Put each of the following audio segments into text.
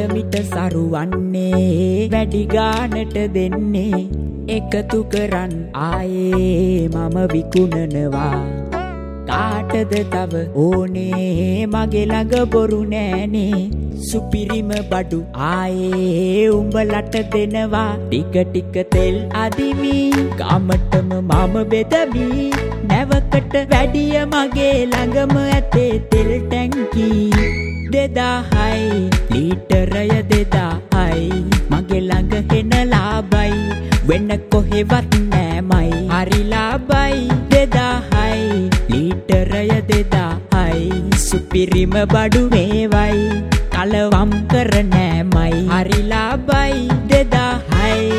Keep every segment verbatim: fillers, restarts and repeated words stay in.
තරමිට සරුවන්නේ වැඩි ගානට දෙන්නේ එකතු කරන් ආයේ මම විකුණනවා කාටද තව ඕනේ මගේ ළඟ බොරු නෑනේ සුපිරිම බඩු ආයේ උඹලට දෙනවා ටික ටික තෙල් අදිමි ගමටම මම බෙදමි නැවකට වැඩිය මගේ ළඟම ඇතේ තෙල් ටැංකි දෙදාහයි ලීටරය දෙදාහයි මගේ ළඟ හෙන ලාභයි වෙන කොහෙවත් නෑමයි හරි ලාභයි දෙදාහයි ලීටරය දෙදාහයි සුපිරිම බඩු මේවයි කලවම් කර නෑමයි හරි ලාභයි දෙදාහයි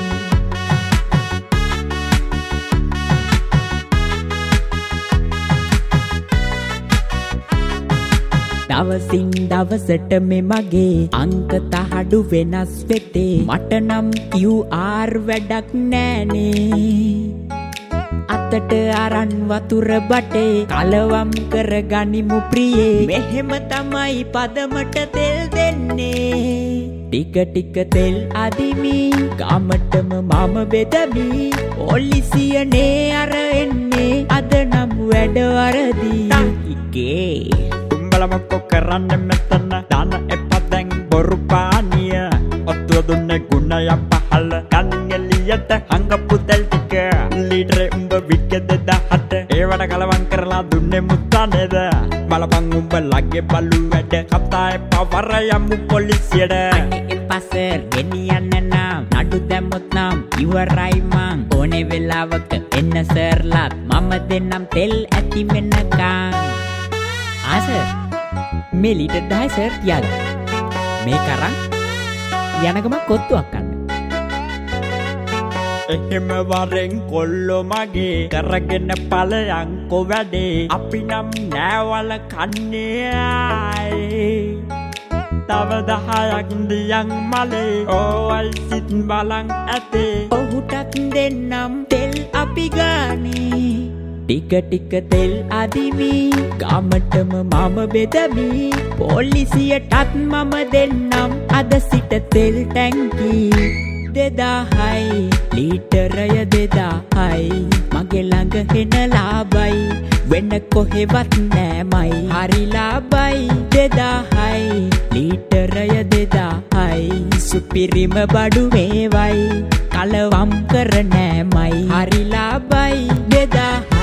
දවසින් දවසට මේ මගේ අංක තහඩු වෙනස් වෙතේ මට නම් කියු ආර් වැඩක් නෑනේ අතට අරන් වතුර බටේ කලවම් කර ගනිමු ප්‍රියේ මෙහෙම තමයි පදමට තෙල් දෙන්නේ ටික ටික තෙල් අදිමි ගමටම මම බෙදමි පොලිසියනේ අර එන්නේ අද නම් වැඩ වරදි ටකිගේ මොකෝ කරන්න මෙතන දාන එපා දැන් බොරු පානිය ඔත්තුව දුන්නේ ගුණය පහළ ගන්න එළියට හංගපු තෙල් ටික ලීටරේ උඹ වික්කේ දෙදාහට ඒවට කලවම් කරලා දුන්නේ මුත්තා නේද බලපන් උඹ ලගේ බලු වැඩ කතා එපා වර යමු පොලිසියට අනේ එපා සර් ගෙනියන්න නම් නඩු දැම්මොත් නම් ඉවරයි මං ඕනේ වෙලාවක එන්න සර්ලාත් මම දෙන්නම් තෙල් ඇති වෙනකන් ආ සර් මේ ලීටර් දහය සර් තියාගන්න මේ කරන් යනකම කොත්තුවක් ගන්න එහෙම වරෙන් කොල්ලෝ මගේ කරගෙන ඵලයන්කෝ වැඩේ අපි නම් නෑවල කන්නේ තව දහයක් දියන් මලේ ඕයි සිත් බලන් ඇතේ ඔහුටත් දෙන්නම් තෙල් අපි ගානේ ටික ටික තෙල් අදිමි ගමටම මම බෙදමි පොලිසියටත් මම දෙන්නම් අද සිට තෙල් ටැංකි දෙදාහයි ලීටරය දෙදාහයි මගේ ළඟ හෙන ලාභයි වෙන කොහෙවත් නෑමයි හරි ලාභයි දෙදාහයි ලීටරය දෙදාහයි සුපිරිම බඩු මේවයි කලවම් කර නෑමයි හරි ලාභයි දෙදාහයි